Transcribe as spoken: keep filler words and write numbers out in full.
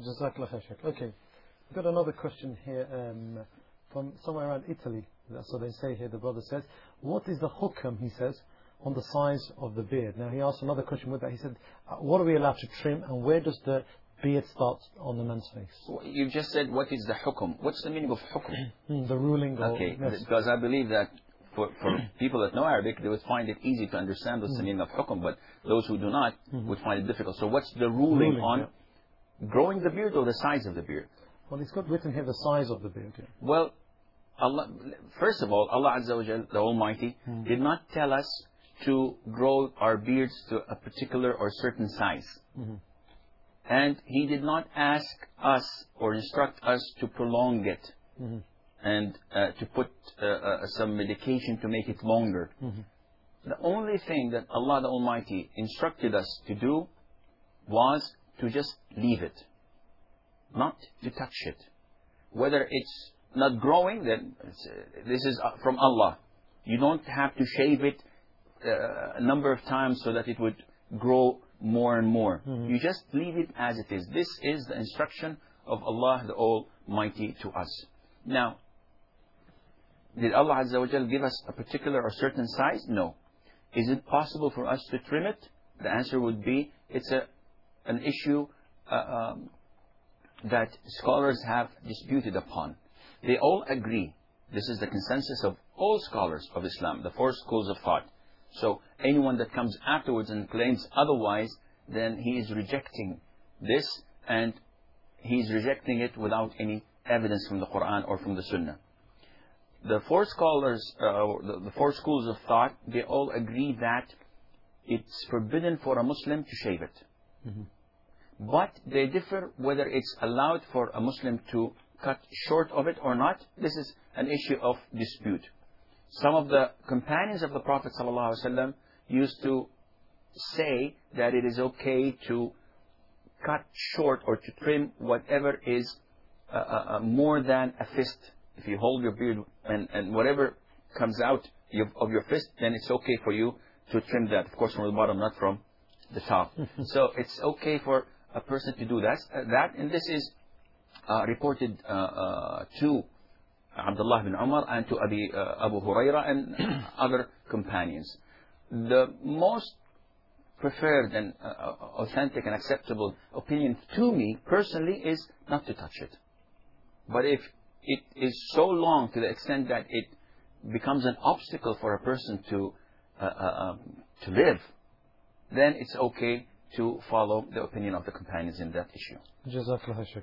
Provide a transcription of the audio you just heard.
Jazakallah khair, Shaykh. Okay, we've got another question here um, from somewhere around Italy. So they say here, the brother says, what is the hukam, he says, on the size of the beard? Now he asked another question with that. He said, uh, what are we allowed to trim, and where does the beard start on the man's face? Well, you just said, what is the hukum? What's the meaning of hukum? the ruling. Or, okay, yes. Because I believe that for, for people that know Arabic, they would find it easy to understand what's mm. the meaning of hukum, but those who do not mm-hmm. would find it difficult. So what's the ruling, ruling on yeah. growing the beard or the size of the beard? Well, it's got written here the size of the beard. Yeah. Well, Allah, first of all, Allah Azza wa Jal, the Almighty, mm. did not tell us to grow our beards to a particular or certain size. Mm-hmm. And He did not ask us or instruct us to prolong it mm-hmm. and uh, to put uh, uh, some medication to make it longer. Mm-hmm. The only thing that Allah the Almighty instructed us to do was to just leave it, not to touch it. Whether it's not growing, then it's, uh, this is uh, from Allah. You don't have to shave it uh, a number of times so that it would grow more and more. Mm-hmm. You just leave it as it is. This is the instruction of Allah the Almighty to us. Now, did Allah Azza wa Jal give us a particular or certain size? No. Is it possible for us to trim it? The answer would be, it's a an issue uh, um, that scholars have disputed upon. They all agree. This is the consensus of all scholars of Islam, the four schools of thought. So anyone that comes afterwards and claims otherwise, then he is rejecting this, and he is rejecting it without any evidence from the Quran or from the Sunnah. The four scholars, uh, the, the four schools of thought, they all agree that it's forbidden for a Muslim to shave it. Mm-hmm. But they differ whether it's allowed for a Muslim to cut short of it or not. This is an issue of dispute. Some of the companions of the Prophet ﷺ used to say that it is okay to cut short or to trim whatever is uh, uh, more than a fist. If you hold your beard and, and whatever comes out of your fist, then it's okay for you to trim that. Of course, from the bottom, not from the top. So it's okay for a person to do that. Uh, that and this is uh, reported uh, uh, to Abdullah bin Umar and to Abi, uh, Abu Huraira and other companions. The most preferred and uh, authentic and acceptable opinion to me personally is not to touch it. But if it is so long to the extent that it becomes an obstacle for a person to uh, uh, um, to live, then it's okay to follow the opinion of the companions in that issue. Jazakallah.